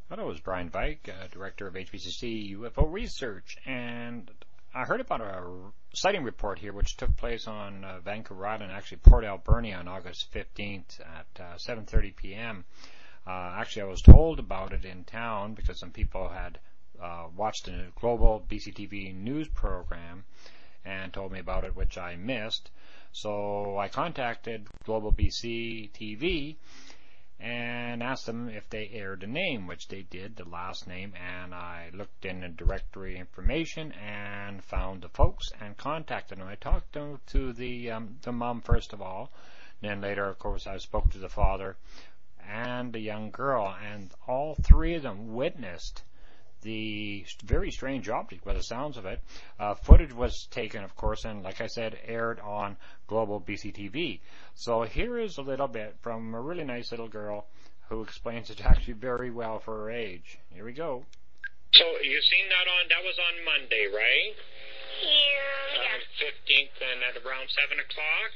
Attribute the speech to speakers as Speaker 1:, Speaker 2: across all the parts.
Speaker 1: Hello, it's Brian Vike, Director of HBCC UFO Research, and I heard about a sighting report here which took place on Vancouver Island, actually Port Alberni, on August 15th at 7:30 p.m. Actually, I was told about it in town because some people had watched a global BCTV news program and told me about it, which I missed. So I contacted Global BC TV and asked them if they aired a name, which they did, the last name, and I looked in the directory information and found the folks and contacted them. I talked to the mom first of all, then later, of course, I spoke to the father and the young girl, and all three of them witnessed the very strange object, by the sounds of it. Footage was taken, of course, and like I said, aired on Global BCTV. So here is a little bit from a really nice little girl who explains it actually very well for her age. Here we go.
Speaker 2: So you seen that was on Monday, right?
Speaker 3: Yeah.
Speaker 2: 15th and at around 7 o'clock?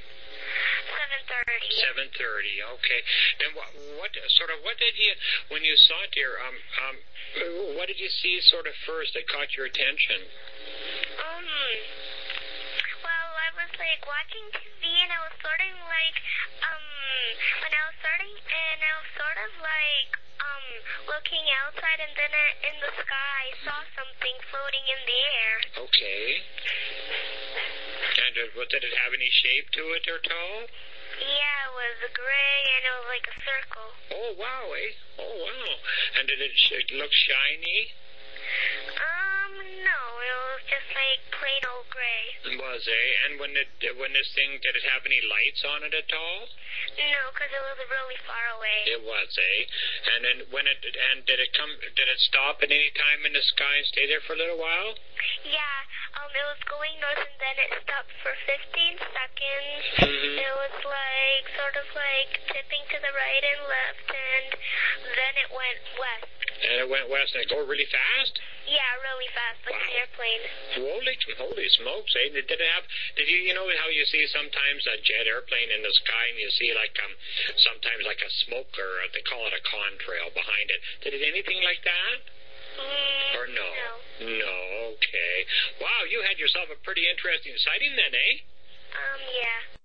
Speaker 3: 7:30.
Speaker 2: 7:30, okay. Then what did you, when you saw it here, what did you see sort of first that caught your attention?
Speaker 3: Well, I was like watching TV and I was sort of like, when I was starting and I was sort of like, looking outside and then in the sky I saw something floating in the air.
Speaker 2: Okay. And did it have any shape to it or tall?
Speaker 3: Yeah, it was gray and it was like a circle.
Speaker 2: Oh, wow, eh? Oh, wow. And did it look shiny?
Speaker 3: No, it was just like plain old gray.
Speaker 2: Was, eh? And when this thing, did it have any lights on it at all?
Speaker 3: No, because it was really far away.
Speaker 2: It was, eh? And then did it stop at any time in the sky and stay there for a little while?
Speaker 3: Yeah, it was going north and then it stopped for 15 seconds.
Speaker 2: Mm-hmm.
Speaker 3: It was like, sort of like tipping to the right and left, and then it went west.
Speaker 2: And it went west, and it go really fast?
Speaker 3: Yeah, really fast, like an airplane.
Speaker 2: Holy smokes, eh? Did you know how you see sometimes a jet airplane in the sky and you see like, sometimes like a smoke, or they call it a contrail behind it. Did it anything like that? Or no? No, okay. Wow, you had yourself a pretty interesting sighting then, eh?
Speaker 3: Yeah.